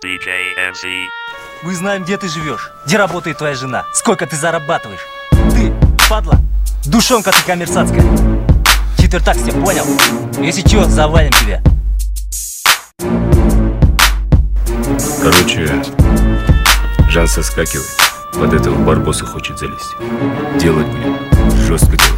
DJ MC. Мы знаем, где ты живешь, где работает твоя жена, сколько ты зарабатываешь. Ты, падла, душонка ты коммерсантская. Четвертак все понял? Если чё, завалим тебя. Короче, Жан соскакивает. Под этого Барбоса хочет залезть. Делать будем. Жестко делать.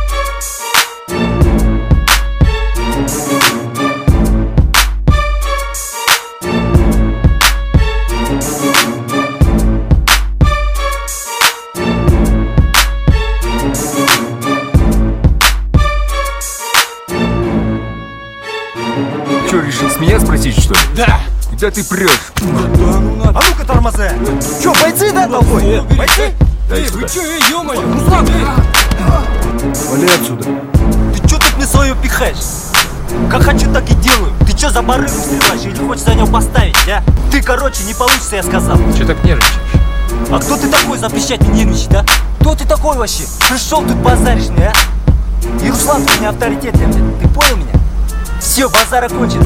Че, решил с меня спросить, что ли? Да! Куда ты прешь? А ну-ка, тормозы! Че, бойцы, да, толпой? Бойцы? Дай сюда. Вы че, ё-моё? Руслан, Вали отсюда. ты чё тут мне свое пихаешь? Как хочу, так и делаю. Ты чё за барыгу сливаешь или хочешь за него поставить, а? Ты, короче, не получится, я сказал. Че так нервничаешь? А кто ты такой запрещать мне нервничать, а? Кто ты такой вообще? Пришел тут базаришь мне, а? И Руслан, ты не авторитет для меня. Ты понял меня? Все, базар окончен.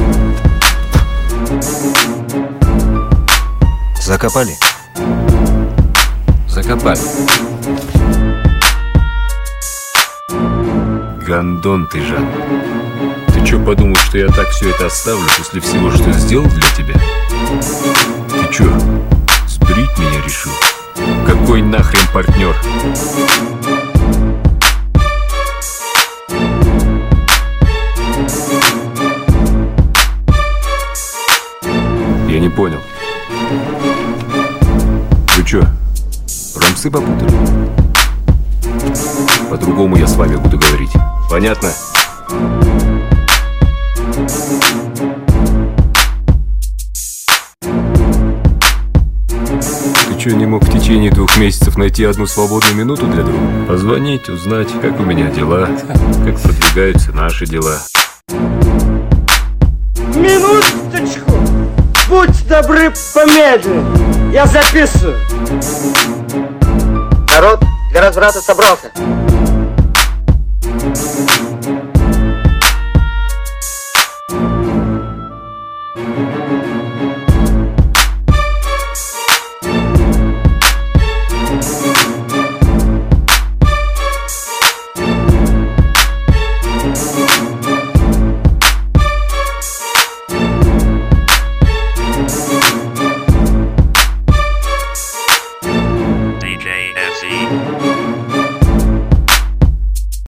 Закопали? Закопали. Гандон ты, Жан. Ты чё подумал, что я так все это оставлю после всего, что сделал для тебя? Ты чё, сбрить меня решил? Какой нахрен партнер? Я не понял. Вы чё, рамсы попутали? По-другому я с вами буду говорить. Понятно? Ты чё, не мог в течение 2 месяцев найти одну свободную минуту для друга? Позвонить, узнать, как у меня дела, как продвигаются наши дела. Минуточку! Будь добры, помедленнее. Я записываю. Народ для разврата собрался.